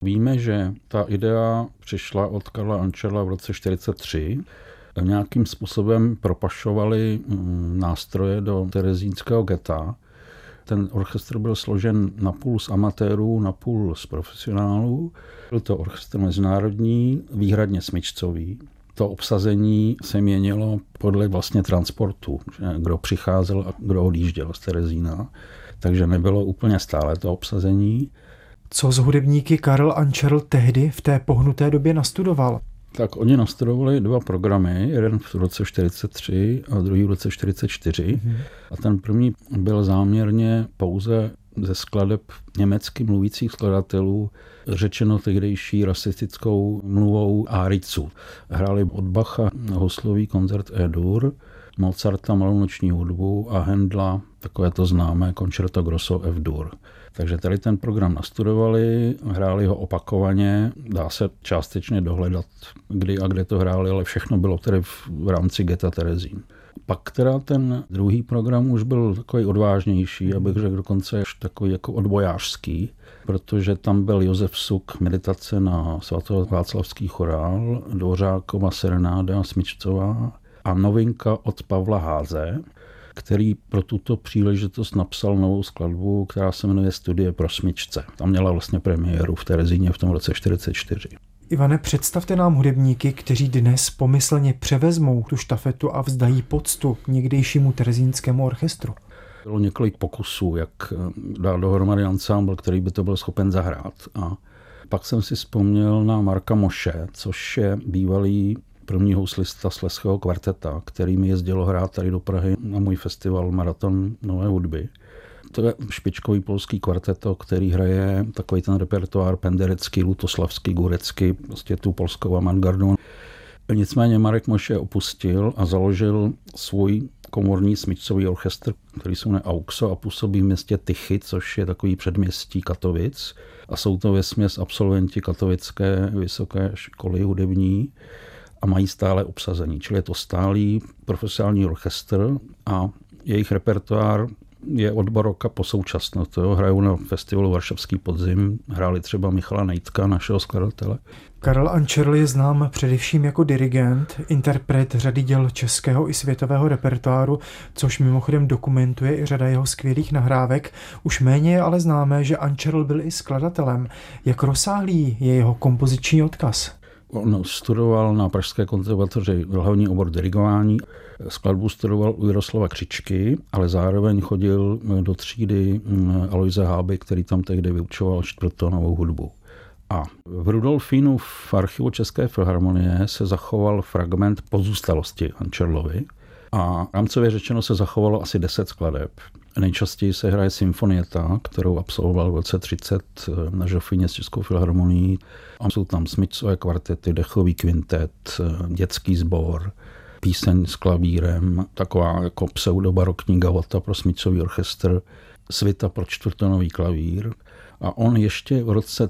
Víme, že ta idea přišla od Karla Ančerla v roce 1943. Nějakým způsobem propašovali nástroje do terezínského geta. Ten orchestr byl složen napůl z amatérů, napůl z profesionálů. Byl to orchestr mezinárodní, výhradně smyčcový. To obsazení se měnilo podle vlastně transportu, kdo přicházel a kdo odjížděl z Terezína. Takže nebylo úplně stále to obsazení. Co z hudebníky Karl Ančerl tehdy v té pohnuté době nastudoval? Tak oni nastudovali 2 programy, jeden v roce 1943 a druhý v roce 1944. A ten první byl záměrně pouze ze skladeb německy mluvících skladatelů, řečeno tehdejší rasistickou mluvou áricu. Hráli od Bacha houslový koncert E-dur, Mozarta malou noční hudbu a Händla takové to známé Concerto Grosso F-dur. Takže tady ten program nastudovali, hráli ho opakovaně, dá se částečně dohledat, kdy a kde to hráli, ale všechno bylo tedy v rámci geta Terezín. Pak teda ten druhý program už byl takový odvážnější, abych řekl dokonce až takový jako odbojářský, protože tam byl Josef Suk, meditace na svatováclavský chorál, Dvořákova serenáda smyčcová a novinka od Pavla Háze, který pro tuto příležitost napsal novou skladbu, která se jmenuje Studie pro smyčce. Tam měla vlastně premiéru v Terezíně v tom roce 1944. Ivane, představte nám hudebníky, kteří dnes pomyslně převezmou tu štafetu a vzdají poctu někdejšímu terezínskému orchestru. Bylo několik pokusů, jak dát dohromady ansámbl, který by to byl schopen zahrát. A pak jsem si vzpomněl na Marka Moše, což je bývalý první houslista Slezského kvarteta, který mi jezdilo hrát tady do Prahy na můj festival Maraton nové hudby. To je špičkový polský kvarteto, který hraje takový ten repertoár penderecký, lutoslavský, gurecký, prostě tu polskou avantgardu. Nicméně Marek Moše opustil a založil svůj komorní smyčcový orchestr, který se jmenuje Auxo a působí v městě Tychy, což je takový předměstí Katovic. A jsou to vesměs absolventi Katovické vysoké školy hudební a mají stále obsazení. Čili je to stálý profesionální orchestr a jejich repertoár je od baroka po současnost. Hrajou na festivalu Varšavský podzim, hráli třeba Michala Nejtka, našeho skladatele. Karl Ančerl je znám především jako dirigent, interpret řady děl českého i světového repertoáru, což mimochodem dokumentuje i řada jeho skvělých nahrávek. Už méně je ale známé, že Ančerl byl i skladatelem. Jak rozsáhlý je jeho kompoziční odkaz? On studoval na Pražské konzervatoři hlavní obor dirigování. Skladbu studoval u Jaroslava Křičky, ale zároveň chodil do třídy Aloise Háby, který tam tehdy vyučoval čtvrttónovou hudbu. A v Rudolfínu v archivu České filharmonie se zachoval fragment pozůstalosti Ančerlovi a rámcově řečeno se zachovalo asi 10 skladeb. Nejčastěji se hraje symfonieta, kterou absolvoval v roce 30 na Žofíně s Českou filharmonií. A jsou tam smyčcové kvartety, dechový kvintet, dětský sbor, píseň s klavírem, taková jako pseudobarokní gavota pro smyčcový orchestr, svita pro čtvrtonový klavír. A on ještě v roce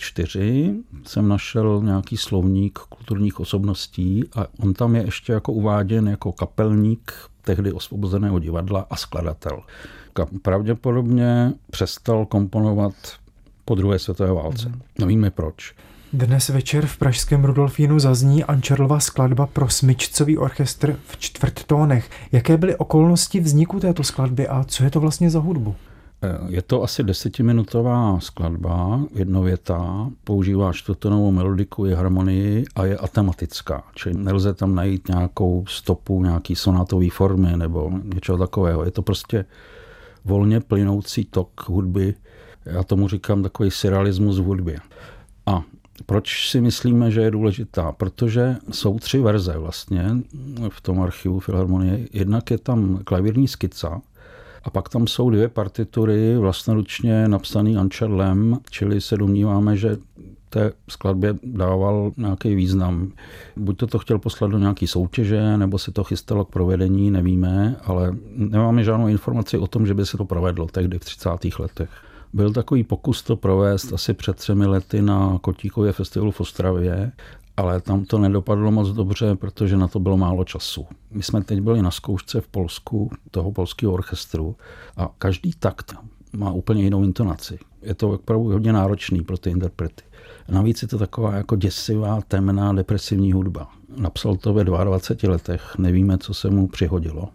34 jsem našel nějaký slovník kulturních osobností a on tam je ještě jako uváděn jako kapelník tehdy Osvobozeného divadla a skladatel. Pravděpodobně přestal komponovat po druhé světové válce. Nevíme proč. Dnes večer v pražském Rudolfínu zazní Ančerlova skladba pro smyčcový orchestr v čtvrttónech. Jaké byly okolnosti vzniku této skladby a co je to vlastně za hudbu? Je to asi 10minutová skladba, jednovětá, používá čtvrttónovou melodiku i harmonii a je atematická, čili nelze tam najít nějakou stopu, nějaký sonátový formy nebo něčeho takového. Je to prostě volně plynoucí tok hudby. Já tomu říkám takový surrealismus v hudbě. A proč si myslíme, že je důležitá? Protože jsou 3 verze vlastně v tom archivu filharmonie. Jednak je tam klavírní skica, a pak tam jsou 2 partitury vlastnoručně napsané Ančerlem, čili se domníváme, že té skladbě dával nějaký význam. Buď to chtěl poslat do nějaké soutěže, nebo se to chystalo k provedení, nevíme, ale nemáme žádnou informaci o tom, že by se to provedlo tehdy v 30. letech. Byl takový pokus to provést asi před 3 lety na Kotíkově festivalu v Ostravě, ale tam to nedopadlo moc dobře, protože na to bylo málo času. My jsme teď byli na zkoušce v Polsku, toho polského orchestru a každý takt má úplně jinou intonaci. Je to opravdu hodně náročný pro ty interprety. Navíc je to taková jako děsivá, temná, depresivní hudba. Napsal to ve 22 letech, nevíme, co se mu přihodilo.